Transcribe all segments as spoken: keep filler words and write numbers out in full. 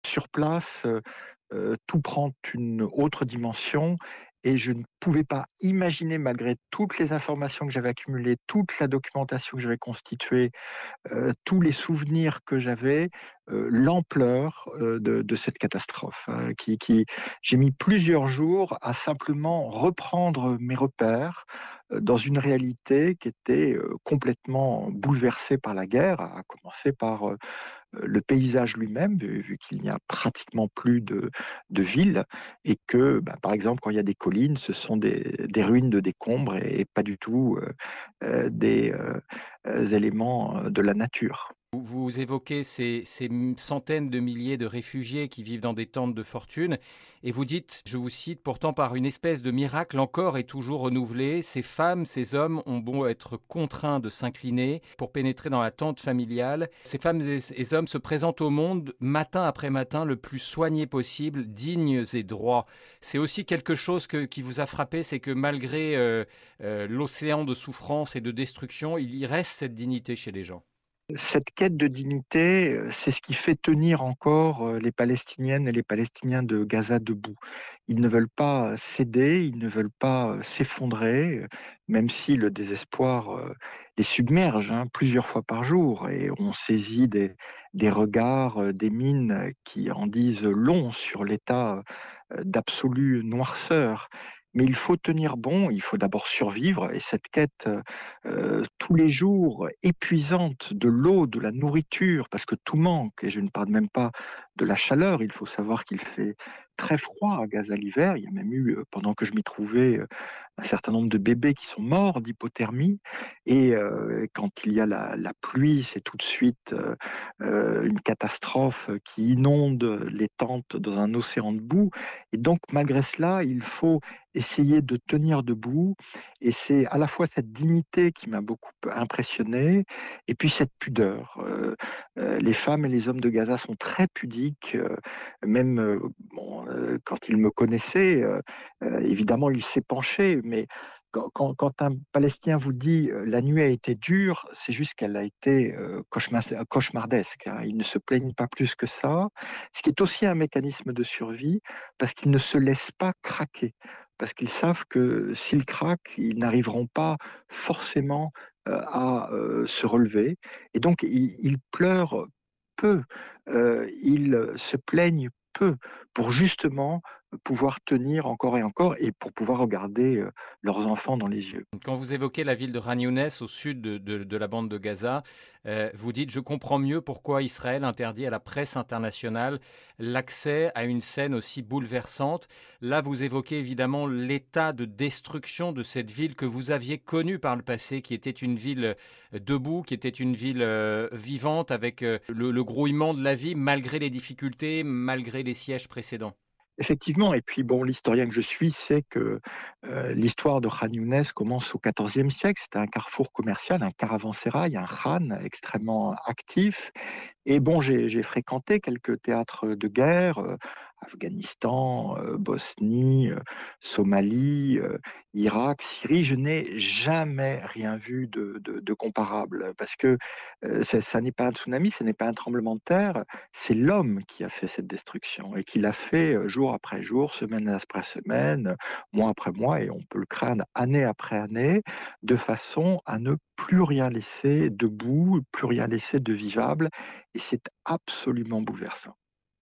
sur place, heu heu, tout prend une autre dimension et je ne pouvais pas imaginer, malgré toutes les informations que j'avais accumulées, toute la documentation que j'avais constituée, heu, tous les souvenirs que j'avais, heu, l'ampleur, heu, de de cette catastrophe, hein, qui qui j'ai mis plusieurs jours à simplement reprendre mes repères, heu, dans une réalité qui était, heu, complètement bouleversée par la guerre, à commencer par, heu, le paysage lui-même, vu vu qu'il n'y a pratiquement plus de de villes et que, bah, par exemple, quand il y a des collines, ce sont des des ruines de décombres et pas du tout, heu heu, des, heu heu, éléments, heu, de la nature. Vous vous évoquez ces, ces m- centaines de milliers de réfugiés qui vivent dans des tentes de fortune et vous dites, je vous cite, pourtant par une espèce de miracle encore et toujours renouvelé, ces femmes, ces hommes ont beau être contraints de s'incliner pour pénétrer dans la tente familiale. Ces femmes et ces hommes se présentent au monde matin après matin le plus soigné possible, dignes et droits. C'est aussi quelque chose que- qui vous a frappé, c'est que malgré euh, euh, l'océan de souffrance et de destruction, il y reste cette dignité chez les gens. Cette quête de dignité, heu, c'est ce qui fait tenir encore, heu, les Palestiniennes et les Palestiniens de Gaza debout. Ils ne veulent pas céder, ils ne veulent pas, heu, s'effondrer, heu, même si le désespoir, heu, les submerge, hein, plusieurs fois par jour et on saisit des des regards, heu, des mines, heu, qui en disent long sur l'état, heu, d'absolue noirceur. Mais il faut tenir bon, il faut d'abord survivre et cette quête, heu heu, tous les jours épuisante de l'eau, de la nourriture, parce que tout manque et je ne parle même pas de la chaleur. Il faut savoir qu'il fait très froid à Gaza l'hiver. Il y a même eu, heu, pendant que je m'y trouvais, heu, un certain nombre de bébés qui sont morts d'hypothermie et heu, quand il y a la la pluie, c'est tout de suite, heu heu, une catastrophe qui inonde les tentes dans un océan de boue et donc malgré cela, il faut essayer de tenir debout et c'est à la fois cette dignité qui m'a beaucoup impressionné et puis cette pudeur. Heu heu, les femmes et les hommes de Gaza sont très pudiques, heu, même, heu, bon, heu, quand ils me connaissaient, heu heu, évidemment, ils s'épanchaient, mais quand quand quand un Palestinien vous dit, heu: «La nuit a été dure», c'est juste qu'elle a été, heu, cauchemas cauchemardesque, hein. Ils ne se plaignent pas plus que ça, ce qui est aussi un mécanisme de survie parce qu'ils ne se laissent pas craquer. Parce qu'ils savent que s'ils craquent, ils n'arriveront pas forcément, heu, à, heu, se relever et donc ils ils pleurent peu, heu, ils se plaignent peu pour justement pouvoir tenir encore et encore et pour pouvoir regarder, heu, leurs enfants dans les yeux. Quand vous évoquez la ville de Khan Younes au sud de, de- de la bande de Gaza, euh, vous dites je comprends mieux pourquoi Israël interdit à la presse internationale l'accès à une scène aussi bouleversante. Là, vous évoquez évidemment l'état de destruction de cette ville que vous aviez connue par le passé, qui était une ville euh, debout, qui était une ville euh, vivante avec euh, le, le grouillement de la vie malgré les difficultés, malgré les sièges précédents. Effectivement et puis bon, l'historien que je suis sait que, heu, l'histoire de Khan Younes commence au quatorzième siècle. C'était un carrefour commercial, un caravansérail, un khan extrêmement actif et bon, j'ai j'ai fréquenté quelques théâtres de guerre, heu, Afghanistan, heu, Bosnie, heu, Somalie, heu, Irak, Syrie. Je n'ai jamais rien vu de de de comparable parce que, heu, ça ça n'est pas un tsunami, ce n'est pas un tremblement de terre, c'est l'homme qui a fait cette destruction et qui l'a fait, heu, jour après jour, semaine après semaine, mois après mois et on peut le craindre année après année, de façon à ne plus rien laisser debout, plus rien laisser de vivable et c'est absolument bouleversant.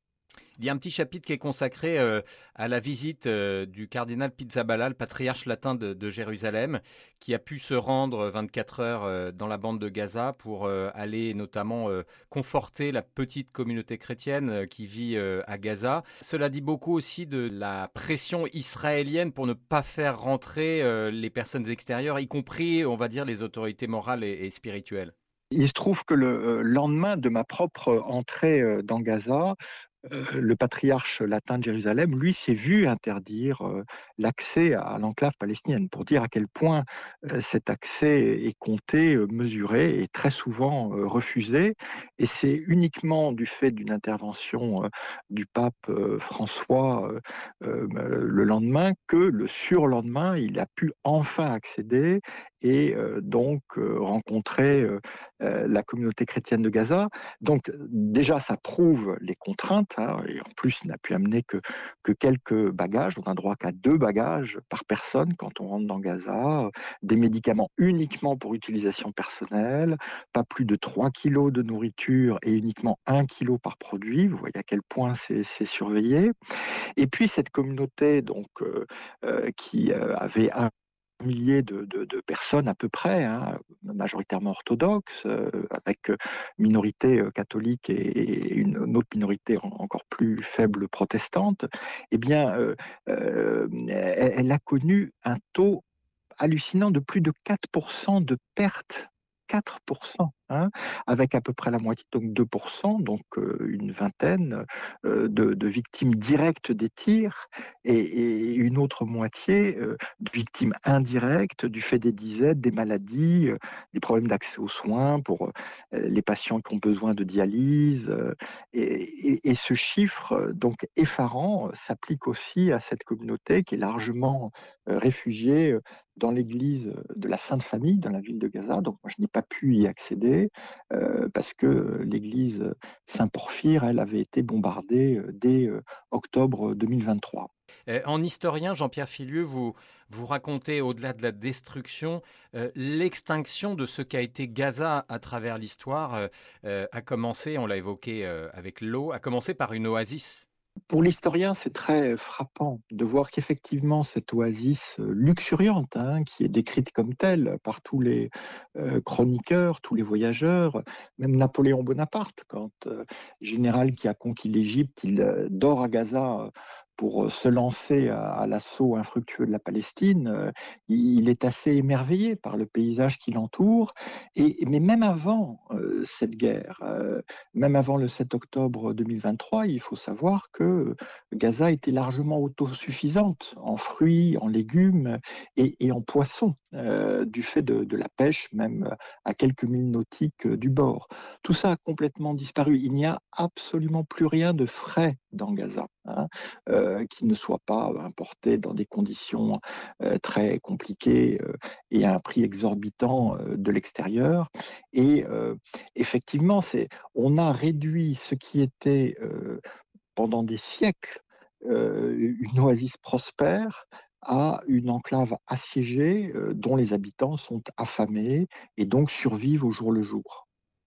Il y a un petit chapitre qui est consacré euh, à la visite euh, du cardinal Pizzaballa, le patriarche latin de, de Jérusalem, qui a pu se rendre vingt-quatre heures euh, dans la bande de Gaza pour euh, aller notamment euh, conforter la petite communauté chrétienne euh, qui vit euh, à Gaza. Cela dit beaucoup aussi de la pression israélienne pour ne pas faire rentrer euh, les personnes extérieures, y compris, on va dire, les autorités morales et, et spirituelles. Il se trouve que le, heu, lendemain de ma propre entrée, heu, dans Gaza, Heu, le patriarche latin de Jérusalem, lui, s'est vu interdire, heu, l'accès à l'enclave palestinienne pour dire à quel point, heu, cet accès est compté, heu, mesuré et très souvent, heu, refusé et c'est uniquement du fait d'une intervention, heu, du pape, heu, François, heu, hem, le lendemain que le surlendemain, il a pu enfin accéder et euh, donc euh, rencontrer euh, euh, la communauté chrétienne de Gaza. Donc déjà, ça prouve les contraintes, hein, et en plus, il n'a pu amener que, que quelques bagages. On n'a droit qu'à deux bagages par personne quand on rentre dans Gaza, des médicaments uniquement pour utilisation personnelle, pas plus de trois kilos de nourriture et uniquement un kilo par produit. Vous voyez à quel point c'est c'est surveillé. Et puis cette communauté donc euh, euh, qui euh, avait un millier de, de, de personnes à peu près, hein, majoritairement orthodoxes, euh, avec minorité euh, catholique et, et une, une autre minorité en- encore plus faible protestante, eh bien, euh, euh, elle, elle a connu un taux hallucinant de plus de quatre pour cent de pertes. quatre pour cent, hein, avec à peu près la moitié, donc deux pour cent, donc euh, une vingtaine euh, de, de victimes directes des tirs, et, et une autre moitié euh, de victimes indirectes du fait des disettes, des maladies, euh, des problèmes d'accès aux soins pour euh, les patients qui ont besoin de dialyse. euh, et, et- et ce chiffre, euh, donc effarant, euh, s'applique aussi à cette communauté qui est largement euh, réfugiée euh, dans l'église de la Sainte Famille, dans la ville de Gaza. Donc moi, je n'ai pas pu y accéder euh, parce que l'église Saint-Porphyre, elle, avait été bombardée euh, dès euh, octobre deux mille vingt-trois. Euh, en historien, Jean-Pierre Filieu, vous, vous racontez, au-delà de la destruction, euh, l'extinction de ce qu'a été Gaza à travers l'histoire euh, euh, a commencé, on l'a évoqué euh, avec l'eau, a commencé par une oasis. Pour l'historien, c'est très frappant de voir qu'effectivement, cette oasis euh, luxuriante, hein, qui est décrite comme telle par tous les euh, chroniqueurs, tous les voyageurs, même Napoléon Bonaparte, quand euh, général qui a conquis l'Égypte, il euh, dort à Gaza euh, pour euh, se lancer à, à l'assaut infructueux de la Palestine, euh, il, il est assez émerveillé par le paysage qui l'entoure. Et, mais même avant euh, cette guerre, euh, même avant le sept octobre deux mille vingt-trois, il faut savoir que Gaza était largement autosuffisante en fruits, en légumes et, et en poissons, euh, du fait de, de la pêche, même à quelques milles nautiques du bord. Tout ça a complètement disparu. Il n'y a absolument plus rien de frais dans Gaza, hein, euh, qui ne soit pas importé dans des conditions euh, très compliquées euh, et à un prix exorbitant euh, de l'extérieur. Et euh, effectivement, c'est on a réduit ce qui était euh, pendant des siècles euh, une oasis prospère à une enclave assiégée euh, dont les habitants sont affamés et donc survivent au jour le jour.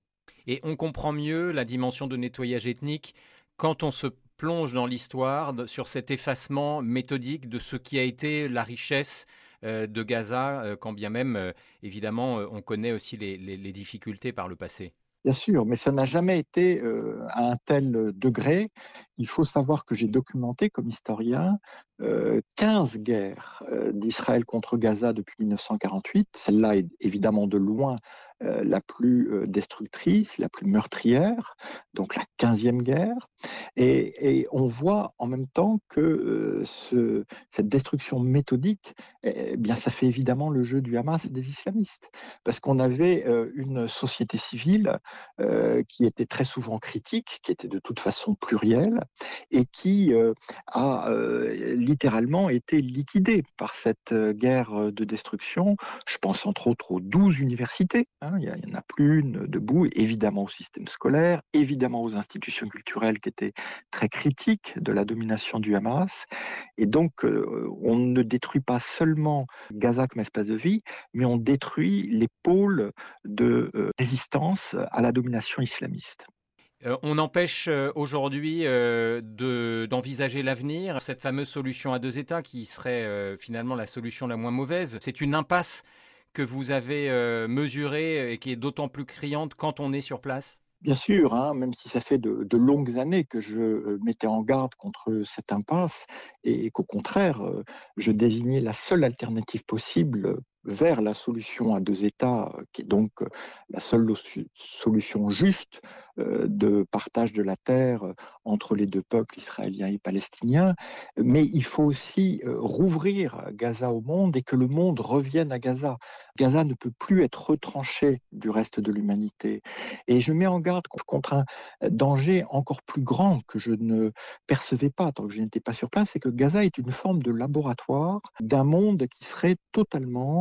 Et on comprend mieux la dimension de nettoyage ethnique quand on se plonge dans l'histoire de- sur cet effacement méthodique de ce qui a été la richesse euh, de Gaza, euh, quand bien même, euh, évidemment, euh, on connaît aussi les, les- les difficultés par le passé. Bien sûr, mais ça n'a jamais été euh, à un tel degré. Il faut savoir que j'ai documenté comme historien euh, quinze guerres euh, d'Israël contre Gaza depuis mille neuf cent quarante-huit. Celle-là est évidemment de loin euh, la plus euh, destructrice, la plus meurtrière, donc la quinzième guerre. Et, et on voit en même temps que euh, ce, cette destruction méthodique, eh bien, ça fait évidemment le jeu du Hamas et des islamistes. Parce qu'on avait euh, une société civile euh, qui était très souvent critique, qui était de toute façon plurielle, et qui euh, a euh, littéralement été liquidée par cette euh, guerre de destruction. Je pense entre autres aux douze universités, hein, il n'y en a plus une debout, évidemment au système scolaire, évidemment aux institutions culturelles qui étaient très critiques de la domination du Hamas. Et donc, euh, on ne détruit pas seulement Gaza comme espace de vie, mais on détruit les pôles de euh, résistance à la domination islamiste. Euh, on empêche euh, aujourd'hui euh, de- d'envisager l'avenir, cette fameuse solution à deux États qui serait euh, finalement la solution la moins mauvaise. C'est une impasse que vous avez euh, mesurée et qui est d'autant plus criante quand on est sur place. Bien sûr, hein, même si ça fait de, de longues années que je euh, mettais en garde contre cette impasse et qu'au contraire, euh, je désignais la seule alternative possible vers la solution à deux États, euh, qui est donc euh, la seule lo- solution juste euh, de partage de la terre euh, entre les deux peuples, israéliens et palestiniens. Mais il faut aussi euh, rouvrir Gaza au monde et que le monde revienne à Gaza. Gaza ne peut plus être retranché du reste de l'humanité. Et je mets en garde contre un danger encore plus grand que je ne percevais pas tant que je n'étais pas sur place, c'est que Gaza est une forme de laboratoire d'un monde qui serait totalement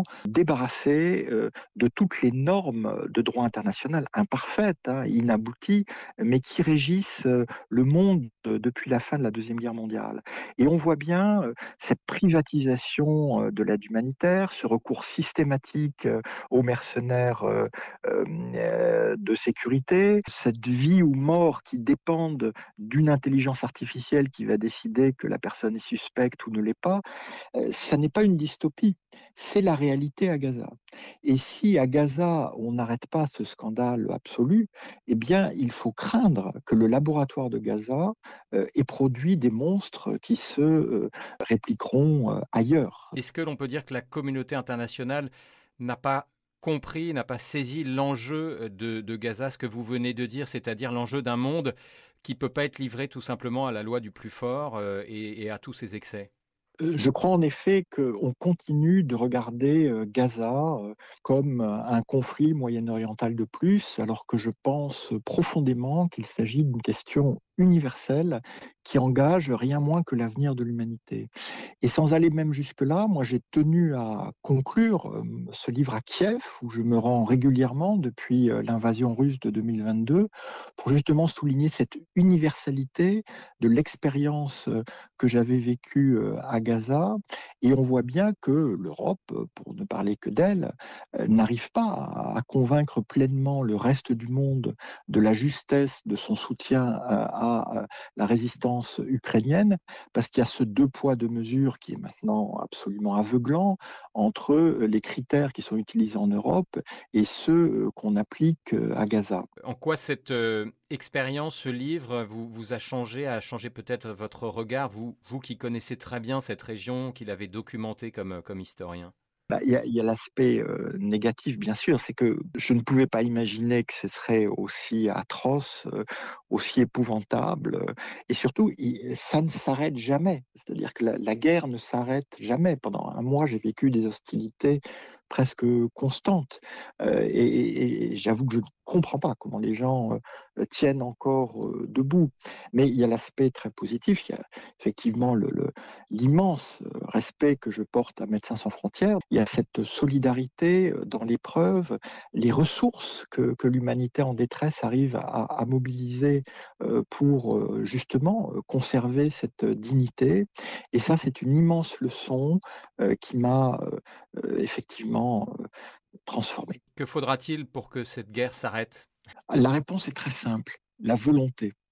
débarrassé euh, de toutes les normes de droit international imparfaites, hein, inabouties, mais qui régissent euh, le monde euh, depuis la fin de la Deuxième Guerre mondiale. Et on voit bien euh, cette privatisation euh, de l'aide humanitaire, ce recours systématique euh, aux mercenaires euh, euh, euh, de sécurité, cette vie ou mort qui dépendent d'une intelligence artificielle qui va décider que la personne est suspecte ou ne l'est pas. Euh, ça n'est pas une dystopie, c'est la réalité à Gaza. Et si à Gaza, on n'arrête pas ce scandale absolu, eh bien, il faut craindre que le laboratoire de Gaza euh, ait produit des monstres qui se euh, répliqueront euh, ailleurs. Est-ce que l'on peut dire que la communauté internationale n'a pas compris, n'a pas saisi l'enjeu de, de Gaza, ce que vous venez de dire, c'est-à-dire l'enjeu d'un monde qui ne peut pas être livré tout simplement à la loi du plus fort euh, et, et à tous ses excès? Je crois en effet qu'on continue de regarder euh, Gaza euh, comme euh, un conflit moyen-oriental de plus, alors que je pense profondément qu'il s'agit d'une question universelle qui engage rien moins que l'avenir de l'humanité. Et sans aller même jusque-là, moi j'ai tenu à conclure euh, ce livre à Kiev, où je me rends régulièrement depuis euh, l'invasion russe de deux mille vingt-deux, pour justement souligner cette universalité de l'expérience euh, que j'avais vécue euh, à Gaza. Et on voit bien que l'Europe, euh, pour ne parler que d'elle, euh, n'arrive pas à, à convaincre pleinement le reste du monde de la justesse de son soutien à, à la résistance ukrainienne, parce qu'il y a ce deux poids, deux mesures qui est maintenant absolument aveuglant entre les critères qui sont utilisés en Europe et ceux qu'on applique à Gaza. En quoi cette euh, expérience, ce livre, vous, vous a changé, a changé peut-être votre regard, vous, vous qui connaissez très bien cette région, qui l'avez documentée comme, comme historien? Bah, il y a, il y a l'aspect euh, négatif, bien sûr, c'est que je ne pouvais pas imaginer que ce serait aussi atroce, euh, aussi épouvantable, euh, et surtout, il- ça ne s'arrête jamais. C'est-à-dire que la, la guerre ne s'arrête jamais. Pendant un mois, j'ai vécu des hostilités presque constantes, Euh, et, et- et j'avoue que je ne comprends pas comment les gens euh, tiennent encore euh, debout. Mais il y a l'aspect très positif, il y a effectivement le, le- l'immense euh, respect que je porte à Médecins sans frontières. Il y a cette solidarité euh, dans l'épreuve, les ressources que, que l'humanité en détresse arrive à, à mobiliser euh, pour euh, justement euh, conserver cette dignité. Et ça, c'est une immense leçon euh, qui m'a euh, euh, effectivement euh, transformé. Que faudra-t-il pour que cette guerre s'arrête? La réponse est très simple, la volonté.